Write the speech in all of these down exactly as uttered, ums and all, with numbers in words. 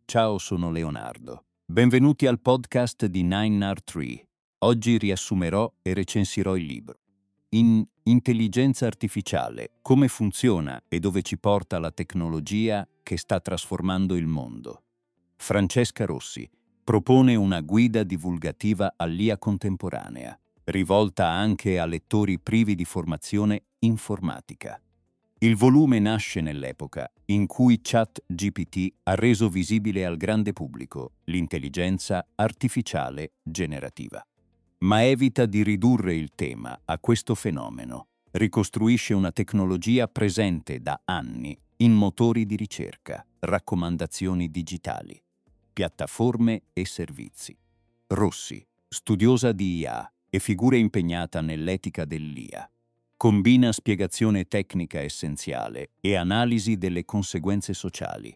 Ciao, sono Leonardo. Benvenuti al podcast di nine R tre. Oggi riassumerò e recensirò il libro. In Intelligenza artificiale, come funziona e dove ci porta la tecnologia che sta trasformando il mondo. Francesca Rossi propone una guida divulgativa all'I A contemporanea, rivolta anche a lettori privi di formazione informatica. Il volume nasce nell'epoca in cui ChatGPT ha reso visibile al grande pubblico l'intelligenza artificiale generativa. Ma evita di ridurre il tema a questo fenomeno. Ricostruisce una tecnologia presente da anni in motori di ricerca, raccomandazioni digitali, piattaforme e servizi. Rossi, studiosa di I A e figura impegnata nell'etica dell'I A. Combina spiegazione tecnica essenziale e analisi delle conseguenze sociali.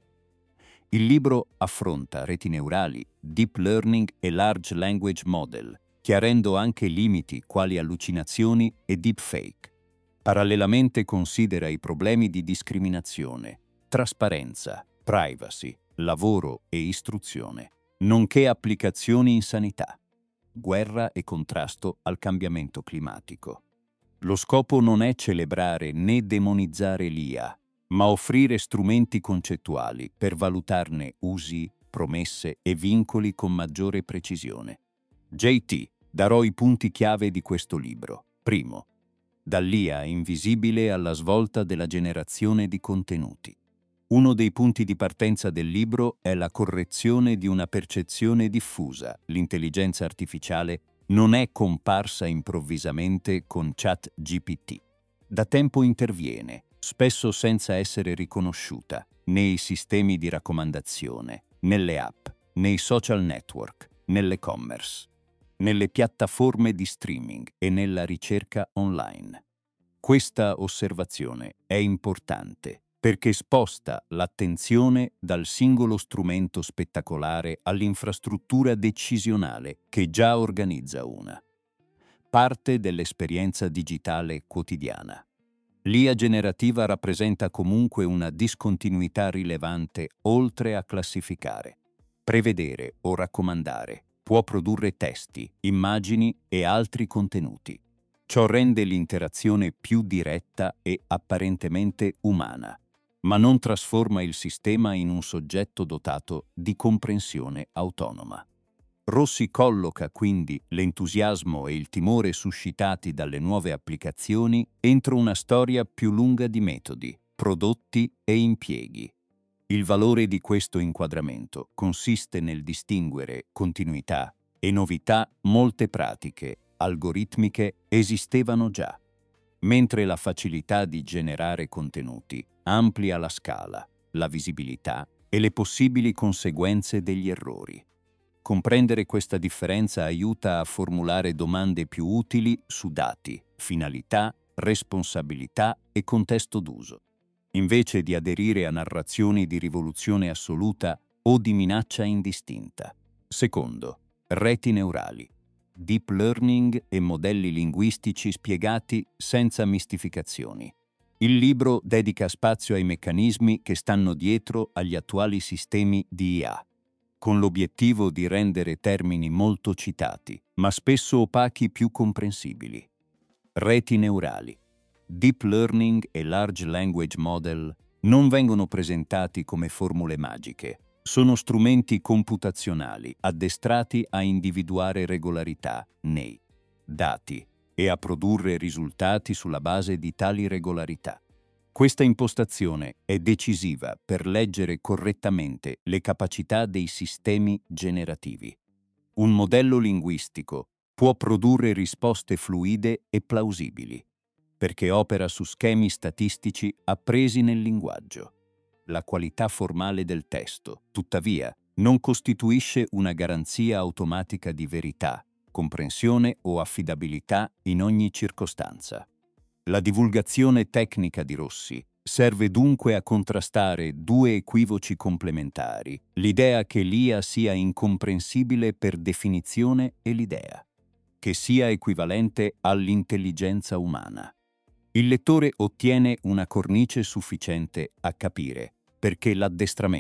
Il libro affronta reti neurali, deep learning e large language model, chiarendo anche limiti quali allucinazioni e deepfake. Parallelamente considera i problemi di discriminazione, trasparenza, privacy, lavoro e istruzione, nonché applicazioni in sanità, guerra e contrasto al cambiamento climatico. Lo scopo non è celebrare né demonizzare l'I A, ma offrire strumenti concettuali per valutarne usi, promesse e vincoli con maggiore precisione. J T, darò i punti chiave di questo libro. Primo, dall'I A invisibile alla svolta della generazione di contenuti. Uno dei punti di partenza del libro è la correzione di una percezione diffusa. L'intelligenza artificiale non è comparsa improvvisamente con ChatGPT. Da tempo interviene, spesso senza essere riconosciuta, nei sistemi di raccomandazione, nelle app, nei social network, nell'e-commerce, nelle piattaforme di streaming e nella ricerca online. Questa osservazione è importante perché sposta l'attenzione dal singolo strumento spettacolare all'infrastruttura decisionale che già organizza una. Parte dell'esperienza digitale quotidiana. L'I A generativa rappresenta comunque una discontinuità rilevante oltre a classificare, prevedere o raccomandare. Può produrre testi, immagini e altri contenuti. Ciò rende l'interazione più diretta e apparentemente umana, ma non trasforma il sistema in un soggetto dotato di comprensione autonoma. Rossi colloca quindi l'entusiasmo e il timore suscitati dalle nuove applicazioni entro una storia più lunga di metodi, prodotti e impieghi. Il valore di questo inquadramento consiste nel distinguere continuità e novità. Molte pratiche algoritmiche esistevano già, mentre la facilità di generare contenuti amplia la scala, la visibilità e le possibili conseguenze degli errori. Comprendere questa differenza aiuta a formulare domande più utili su dati, finalità, responsabilità e contesto d'uso, invece di aderire a narrazioni di rivoluzione assoluta o di minaccia indistinta. Secondo, reti neurali, deep learning e modelli linguistici spiegati senza mistificazioni. Il libro dedica spazio ai meccanismi che stanno dietro agli attuali sistemi di I A, con l'obiettivo di rendere termini molto citati, ma spesso opachi, più comprensibili. Reti neurali, deep learning e large language model non vengono presentati come formule magiche. Sono strumenti computazionali addestrati a individuare regolarità nei dati e a produrre risultati sulla base di tali regolarità. Questa impostazione è decisiva per leggere correttamente le capacità dei sistemi generativi. Un modello linguistico può produrre risposte fluide e plausibili, perché opera su schemi statistici appresi nel linguaggio. La qualità formale del testo, tuttavia, non costituisce una garanzia automatica di verità, comprensione o affidabilità in ogni circostanza. La divulgazione tecnica di Rossi serve dunque a contrastare due equivoci complementari: l'idea che l'I A sia incomprensibile per definizione e l'idea che sia equivalente all'intelligenza umana. Il lettore ottiene una cornice sufficiente a capire perché l'addestramento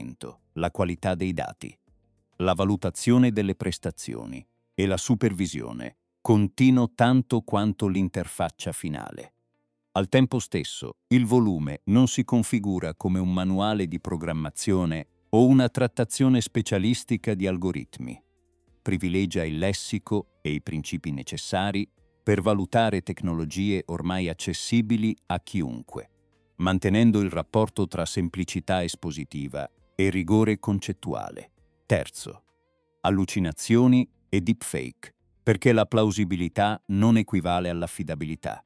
la qualità dei dati, la valutazione delle prestazioni e la supervisione continuo tanto quanto l'interfaccia finale. Al tempo stesso, il volume non si configura come un manuale di programmazione o una trattazione specialistica di algoritmi. Privilegia il lessico e i principi necessari per valutare tecnologie ormai accessibili a chiunque, mantenendo il rapporto tra semplicità espositiva e rigore concettuale. Terzo, allucinazioni e deepfake, perché la plausibilità non equivale all'affidabilità.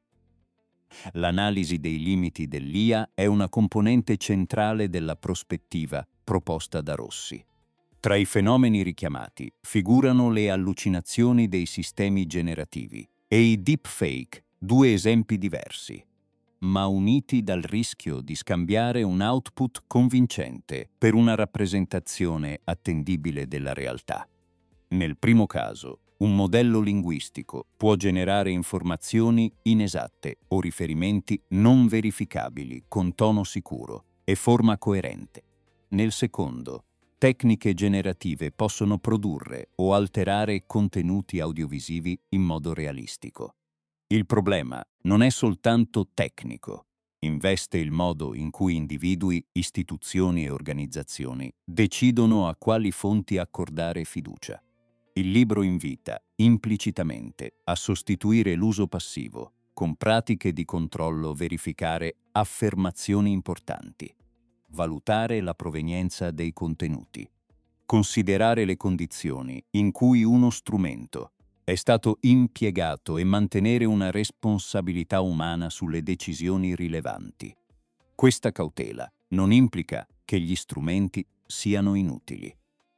L'analisi dei limiti dell'I A è una componente centrale della prospettiva proposta da Rossi. Tra i fenomeni richiamati figurano le allucinazioni dei sistemi generativi e i deepfake, due esempi diversi, ma uniti dal rischio di scambiare un output convincente per una rappresentazione attendibile della realtà. Nel primo caso, un modello linguistico può generare informazioni inesatte o riferimenti non verificabili con tono sicuro e forma coerente. Nel secondo, tecniche generative possono produrre o alterare contenuti audiovisivi in modo realistico. Il problema non è soltanto tecnico, investe il modo in cui individui, istituzioni e organizzazioni decidono a quali fonti accordare fiducia. Il libro invita, implicitamente, a sostituire l'uso passivo con pratiche di controllo, verificare affermazioni importanti, valutare la provenienza dei contenuti, considerare le condizioni in cui uno strumento è stato impiegato e mantenere una responsabilità umana sulle decisioni rilevanti. Questa cautela non implica che gli strumenti siano inutili.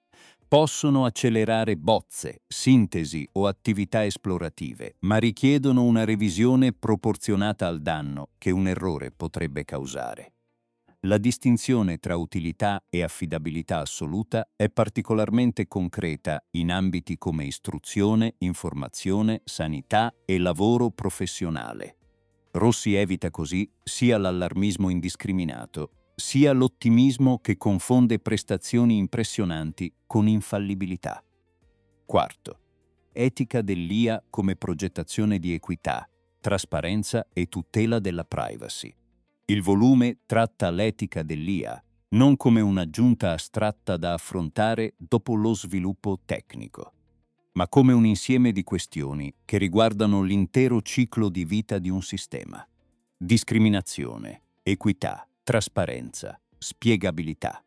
Possono accelerare bozze, sintesi o attività esplorative, ma richiedono una revisione proporzionata al danno che un errore potrebbe causare. La distinzione tra utilità e affidabilità assoluta è particolarmente concreta in ambiti come istruzione, informazione, sanità e lavoro professionale. Rossi evita così sia l'allarmismo indiscriminato, sia l'ottimismo che confonde prestazioni impressionanti con infallibilità. Quarto, etica dell'I A come progettazione di equità, trasparenza e tutela della privacy. Il volume tratta l'etica dell'I A non come un'aggiunta astratta da affrontare dopo lo sviluppo tecnico, ma come un insieme di questioni che riguardano l'intero ciclo di vita di un sistema. Discriminazione, equità, trasparenza, spiegabilità.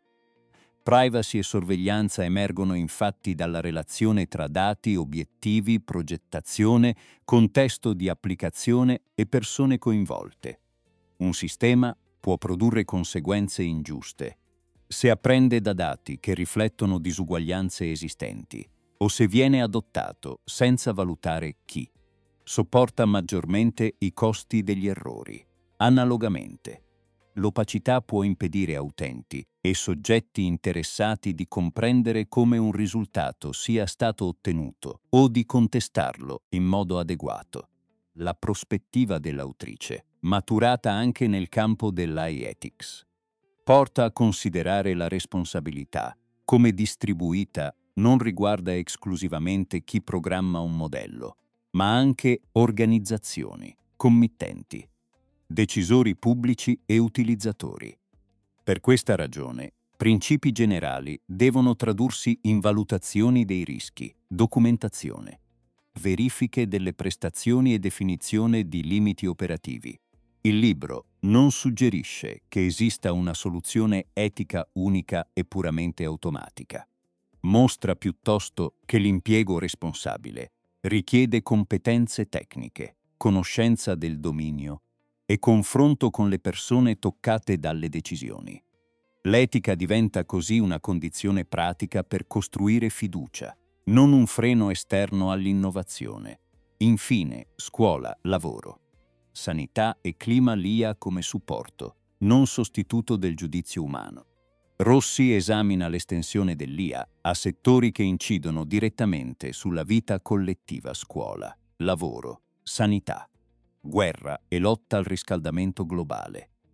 Privacy e sorveglianza emergono infatti dalla relazione tra dati, obiettivi, progettazione, contesto di applicazione e persone coinvolte. Un sistema può produrre conseguenze ingiuste se apprende da dati che riflettono disuguaglianze esistenti o se viene adottato senza valutare chi sopporta maggiormente i costi degli errori. Analogamente, l'opacità può impedire a utenti e soggetti interessati di comprendere come un risultato sia stato ottenuto o di contestarlo in modo adeguato. La prospettiva dell'autrice, maturata anche nel campo dell'A I ethics, porta a considerare la responsabilità come distribuita non riguarda esclusivamente chi programma un modello, ma anche organizzazioni, committenti, decisori pubblici e utilizzatori. Per questa ragione, principi generali devono tradursi in valutazioni dei rischi, documentazione, verifiche delle prestazioni e definizione di limiti operativi. Il libro non suggerisce che esista una soluzione etica unica e puramente automatica. Mostra piuttosto che l'impiego responsabile richiede competenze tecniche, conoscenza del dominio e confronto con le persone toccate dalle decisioni. L'etica diventa così una condizione pratica per costruire fiducia, non un freno esterno all'innovazione. Infine, scuola, lavoro, sanità e clima l'I A come supporto, non sostituto del giudizio umano. Rossi esamina l'estensione dell'I A a settori che incidono direttamente sulla vita collettiva: scuola, lavoro, sanità, guerra e lotta al riscaldamento globale.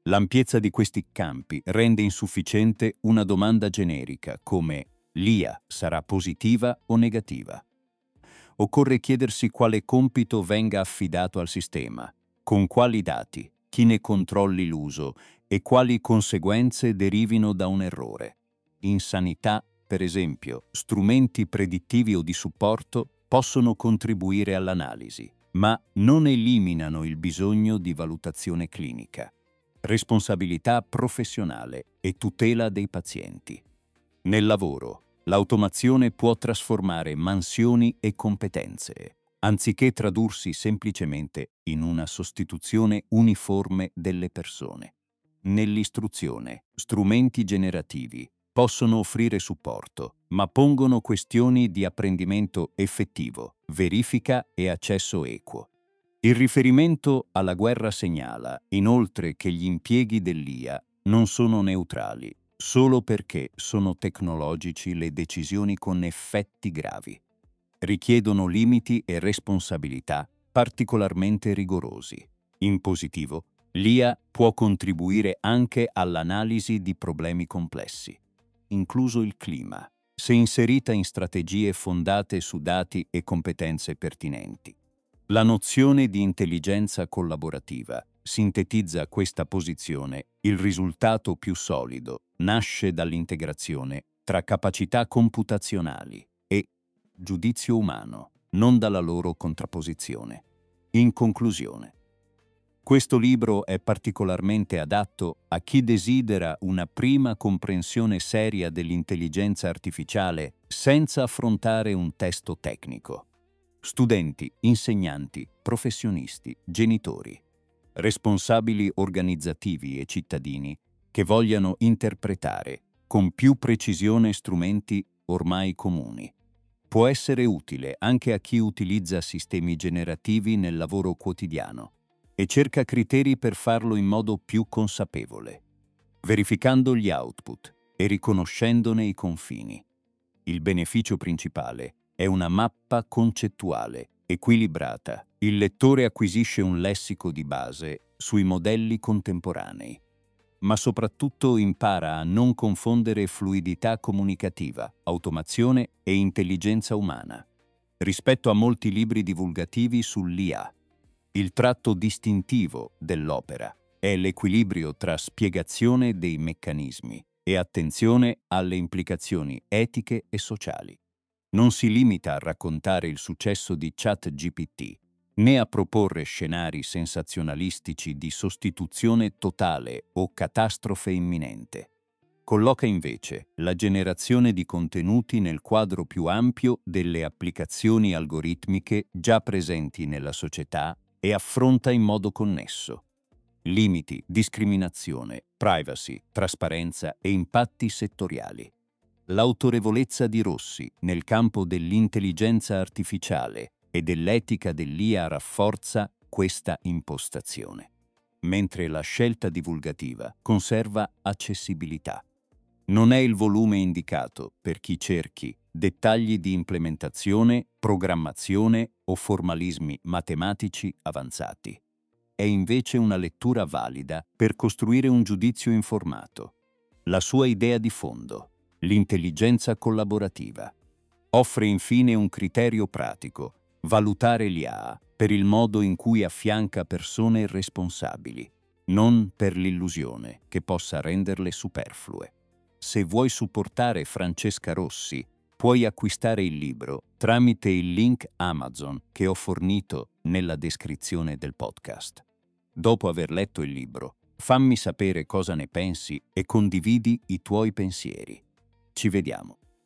L'ampiezza di questi campi rende insufficiente una domanda generica come l'I A sarà positiva o negativa. Occorre chiedersi quale compito venga affidato al sistema, con quali dati, chi ne controlli l'uso e quali conseguenze derivino da un errore. In sanità, per esempio, strumenti predittivi o di supporto possono contribuire all'analisi, ma non eliminano il bisogno di valutazione clinica, responsabilità professionale e tutela dei pazienti. Nel lavoro, l'automazione può trasformare mansioni e competenze, anziché tradursi semplicemente in una sostituzione uniforme delle persone. Nell'istruzione, strumenti generativi possono offrire supporto, ma pongono questioni di apprendimento effettivo, verifica e accesso equo. Il riferimento alla guerra segnala, inoltre, che gli impieghi dell'I A non sono neutrali, solo perché sono tecnologici le decisioni con effetti gravi. Richiedono limiti e responsabilità particolarmente rigorosi. In positivo, l'I A può contribuire anche all'analisi di problemi complessi, incluso il clima, se inserita in strategie fondate su dati e competenze pertinenti. La nozione di intelligenza collaborativa sintetizza questa posizione. Il risultato più solido nasce dall'integrazione tra capacità computazionali e giudizio umano, non dalla loro contrapposizione. In conclusione, questo libro è particolarmente adatto a chi desidera una prima comprensione seria dell'intelligenza artificiale senza affrontare un testo tecnico. Studenti, insegnanti, professionisti, genitori, responsabili organizzativi e cittadini che vogliano interpretare con più precisione strumenti ormai comuni. Può essere utile anche a chi utilizza sistemi generativi nel lavoro quotidiano e cerca criteri per farlo in modo più consapevole, verificando gli output e riconoscendone i confini. Il beneficio principale è una mappa concettuale, equilibrata. Il lettore acquisisce un lessico di base sui modelli contemporanei, ma soprattutto impara a non confondere fluidità comunicativa, automazione e intelligenza umana. Rispetto a molti libri divulgativi sull'I A, il tratto distintivo dell'opera è l'equilibrio tra spiegazione dei meccanismi e attenzione alle implicazioni etiche e sociali. Non si limita a raccontare il successo di ChatGPT, né a proporre scenari sensazionalistici di sostituzione totale o catastrofe imminente. Colloca invece la generazione di contenuti nel quadro più ampio delle applicazioni algoritmiche già presenti nella società e affronta in modo connesso limiti, discriminazione, privacy, trasparenza e impatti settoriali. L'autorevolezza di Rossi nel campo dell'intelligenza artificiale e dell'etica dell'I A rafforza questa impostazione, mentre la scelta divulgativa conserva accessibilità. Non è il volume indicato per chi cerchi dettagli di implementazione, programmazione o formalismi matematici avanzati. È invece una lettura valida per costruire un giudizio informato. La sua idea di fondo, l'intelligenza collaborativa, offre infine un criterio pratico: valutare l'I A per il modo in cui affianca persone responsabili, non per l'illusione che possa renderle superflue. Se vuoi supportare Francesca Rossi, puoi acquistare il libro tramite il link Amazon che ho fornito nella descrizione del podcast. Dopo aver letto il libro, fammi sapere cosa ne pensi e condividi i tuoi pensieri. Ci vediamo.